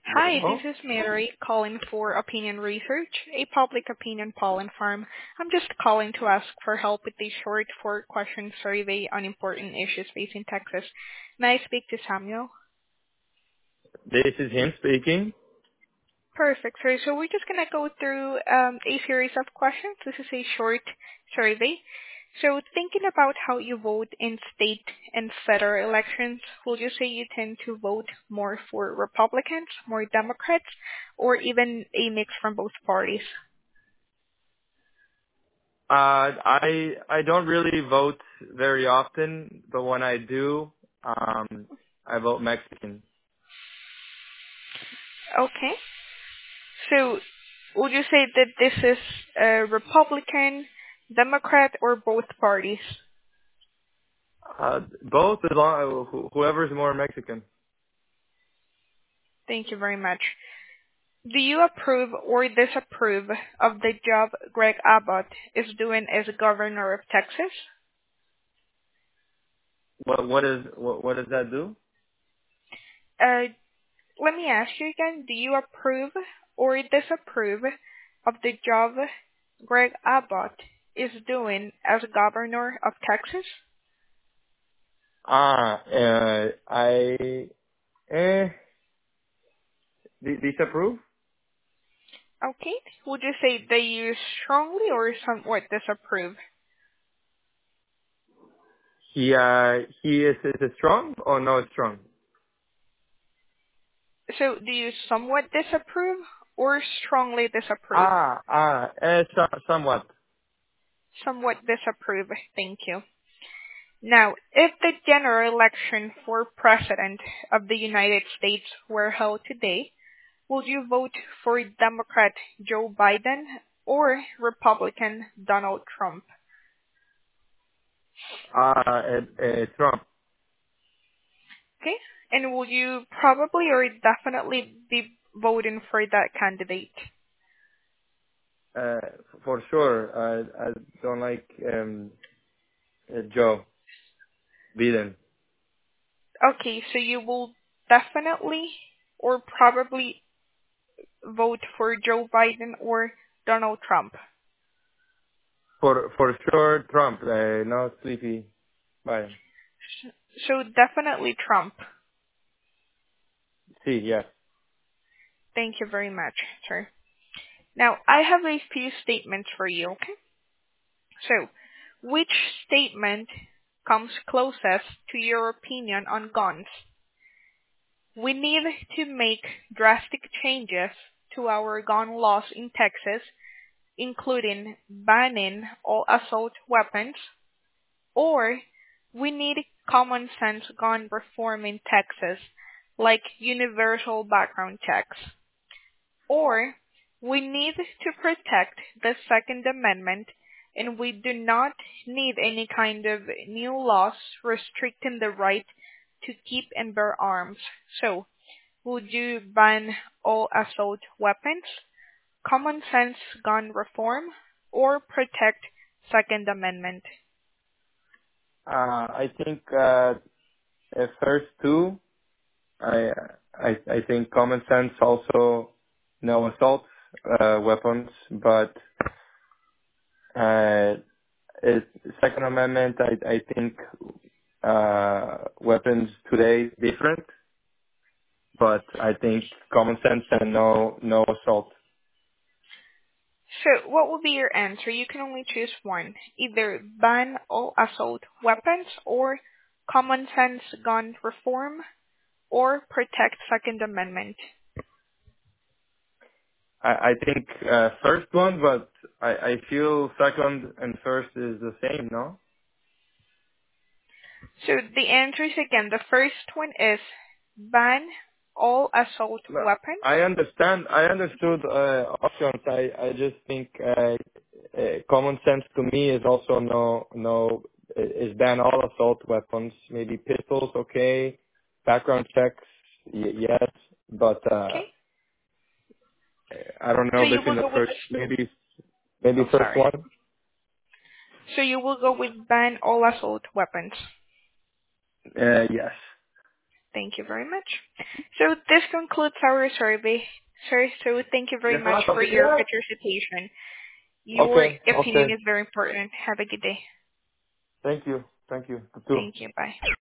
Hi, this Hello? is Mary calling for Opinion Research, a public opinion poll and firm. I'm just calling to ask for help with a short four-question survey on important issues facing Texas. May I speak to Samuel? This is him speaking. Perfect, sir. So we're just going to go through a series of questions. This is a short survey. So thinking about how you vote in state and federal elections, would you say you tend to vote more for Republicans, more Democrats, or even a mix from both parties? I don't really vote very often, but when I do, I vote Mexican. Okay. So would you say that this is a Republican, Democrat, or both parties? Both, as long whoever's more Mexican. Thank you very much. Do you approve or disapprove of the job Greg Abbott is doing as governor of Texas? What does that do? Uh, Let me ask you again. Do you approve or disapprove of the job Greg Abbott is doing as governor of Texas? I disapprove. Okay. Would you say that you strongly or somewhat disapprove? He is it strong or no strong? So do you somewhat disapprove or strongly disapprove? Somewhat. Somewhat disapprove. Thank you. Now, if the general election for President of the United States were held today, would you vote for Democrat Joe Biden or Republican Donald Trump? Trump. Okay? And would you probably or definitely be voting for that candidate? Uh, for sure. I don't like Joe Biden. Okay, so you will definitely or probably vote for Joe Biden or Donald Trump. For sure, Trump. No sleepy Biden. So definitely Trump. See, yes. Thank you very much, sir. Now, I have a few statements for you, okay? So, which statement comes closest to your opinion on guns? We need to make drastic changes to our gun laws in Texas, including banning all assault weapons, or we need common sense gun reform in Texas, like universal background checks. Or we need to protect the Second Amendment and we do not need any kind of new laws restricting the right to keep and bear arms. So, would you ban all assault weapons, common sense gun reform, or protect Second Amendment? I think first two. I I think common sense also no assault weapons, but uh, Second Amendment. I think weapons today is different, but I think common sense and no assault. So, what would be your answer? You can only choose one. Either ban all assault weapons or common sense gun reform or protect Second Amendment. I think first one, but I feel second and first is the same, no? So the answer is again, the first one is ban all assault No, weapons. I understand. I understood options. I just think common sense to me is also no is ban all assault weapons. Maybe pistols, okay. Background checks, yes, but Okay. I don't So know you between will the go with first maybe oh first sorry. one. So you will go with ban all assault weapons. Yes. Thank you very much. So this concludes our survey, sir. So thank you very much for your participation. Your Okay. opinion Okay. is very important. Have a good day. Thank you. Thank you. You too. Thank you. Bye.